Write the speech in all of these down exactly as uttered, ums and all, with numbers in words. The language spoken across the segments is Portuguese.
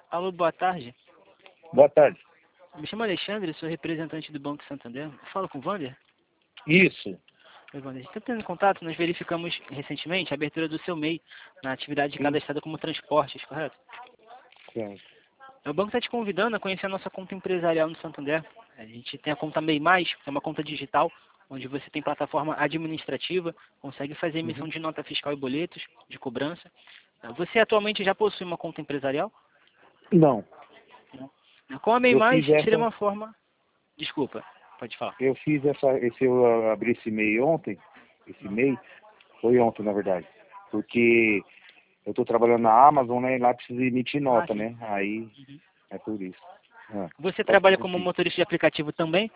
Alô, boa tarde. Boa tarde. Me chamo Alexandre, sou representante do Banco Santander. Falo com o Wander? Isso. Oi, Wander. Está tendo contato? Nós verificamos recentemente a abertura do seu M E I na atividade Sim. cadastrada como transportes, correto? Sim. O banco está te convidando a conhecer a nossa conta empresarial no Santander. A gente tem a conta M E I Mais, que é uma conta digital, onde você tem plataforma administrativa, consegue fazer emissão Uhum. de nota fiscal e boletos de cobrança. Você atualmente já possui uma conta empresarial? Não. Com a M E I Eu Mais fiz seria essa. uma forma... Desculpa, pode falar. Eu fiz essa. Esse, eu abri esse M E I ontem. Esse M E I. Foi ontem, na verdade. Porque eu estou trabalhando na Amazon, né? E lá precisa emitir Ah, nota, sim. né? Aí Uhum. é por isso. Ah, Você pode trabalha como prosseguir. motorista de aplicativo também?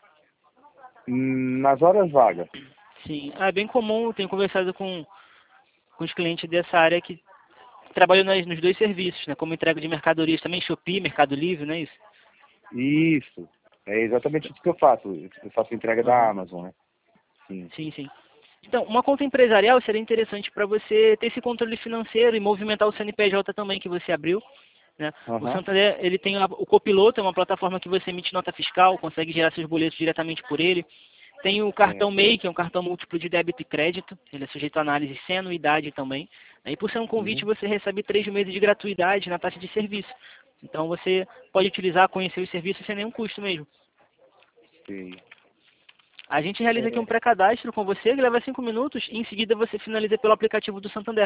Hum, Nas horas vagas. Sim. Ah, é bem comum, tenho conversado com, com os clientes dessa área que trabalham nas, nos dois serviços, né? Como entrega de mercadorias também, Shopee, Mercado Livre, não é isso? Isso. É exatamente isso que eu faço. Eu faço entrega da Uhum. Amazon, né? Sim. Sim, sim. Então, uma conta empresarial seria interessante para você ter esse controle financeiro e movimentar o C N P J também que você abriu, né? O Aham. Santander, ele tem a- o Copiloto, é uma plataforma que você emite nota fiscal, consegue gerar seus boletos diretamente por ele. Tem o cartão Certo. M E I, que é um cartão múltiplo de débito e crédito, ele é sujeito a análise sem anuidade também. E por ser um convite, Uhum. você recebe três meses de gratuidade na taxa de serviço. Então você pode utilizar, conhecer os serviços sem nenhum custo mesmo. Sei. A gente realiza aqui um É, pré-cadastro com você, que leva cinco minutos, e em seguida você finaliza pelo aplicativo do Santander.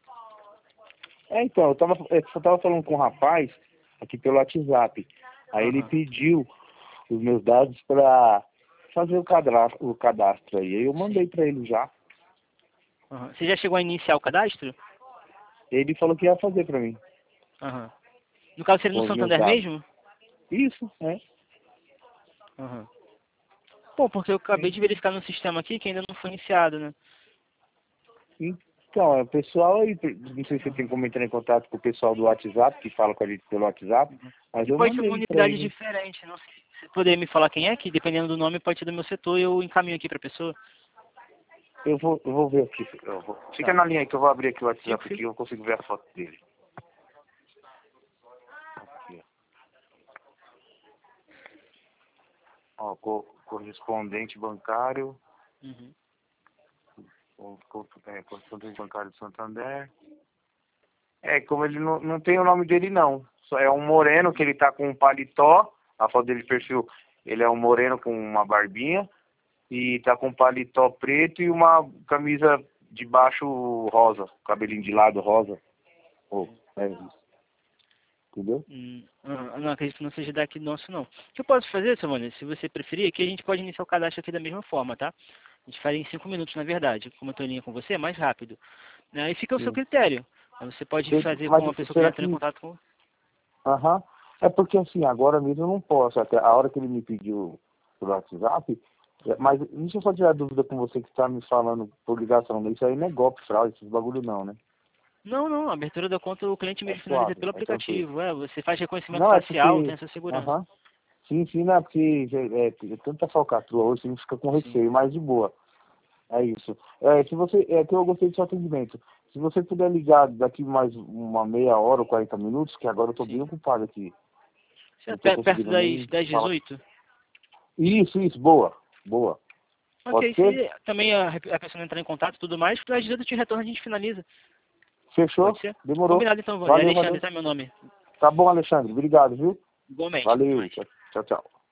é, então, eu tava, eu só tava falando com um rapaz aqui pelo WhatsApp. Aí ele Aham. pediu os meus dados para fazer o cadastro, o cadastro aí. Aí eu Sim. mandei para ele já. Aham. Você já chegou a iniciar o cadastro? Ele falou que ia fazer para mim, Aham. No caso, seria com no os meus Santander dados. mesmo? Isso, né? Aham. Bom, porque eu acabei de verificar no sistema aqui que ainda não foi iniciado, né? Então, é, o pessoal aí, não sei se você tem como entrar em contato com o pessoal do WhatsApp, que fala com a gente pelo WhatsApp, mas E eu pode ser uma mandei para unidade ele. diferente, não sei. Você poderia me falar quem é, que dependendo do nome pode ser do meu setor e eu encaminho aqui para a pessoa? Eu vou, eu vou ver aqui. Eu vou... Fica Tá. na linha aí que eu vou abrir aqui o Fico, WhatsApp aqui, fico. eu consigo ver a foto dele. Aqui, ó. Ó, co- correspondente bancário, Uhum. o co- é, correspondente bancário do Santander. É, como ele não, não tem o nome dele não. Só é um moreno que ele tá com um paletó, a foto dele de perfil, ele é um moreno com uma barbinha e tá com um paletó preto e uma camisa de baixo rosa, cabelinho de lado rosa. Oh, é isso. Entendeu? Hum, ah, não acredito que não seja daqui nosso, não. O que eu posso fazer, seu Mano, se você preferir, é que a gente pode iniciar o cadastro aqui da mesma forma, tá? A gente faria em cinco minutos, na verdade. Como eu estou em linha com você, é mais rápido. Né? E fica ao seu Sim. critério. Aí você pode Você- fazer Mas com a pessoa que já será entrou em que... contato com... Aham. É porque assim, agora mesmo eu não posso. Até a hora que ele me pediu por WhatsApp, é, mas deixa eu só tirar dúvida com você que está me falando por ligação. Isso aí não é golpe, fraude, esses bagulho não, né? Não, não, a abertura da conta o cliente É mesmo finaliza suave, pelo é tranquilo. aplicativo. É, você faz reconhecimento Não, é facial, tem porque... essa segurança. Aham. Sim, sim, não é porque é, é, tanta falcatrua hoje, a gente fica com Sim. receio, mas de boa. É isso. É, se você, é que eu gostei do seu atendimento. Se você puder ligar daqui mais uma meia hora ou quarenta minutos, que agora eu estou bem Sim. ocupado aqui. Você é Não estou pe- perto conseguindo das nem dez, falar. dezoito? Isso, isso, boa, boa. Pode Ok, ser? se também a, a pessoa não entrar em contato e tudo mais, às vezes eu te retorno a gente finaliza. Pode Fechou? ser? Demorou. Combinado então, Wander. É Valeu, Alexandre, valeu. tá meu nome. Tá bom, Alexandre. Obrigado, viu? Igualmente, até Valeu. mais. Tchau, tchau. tchau.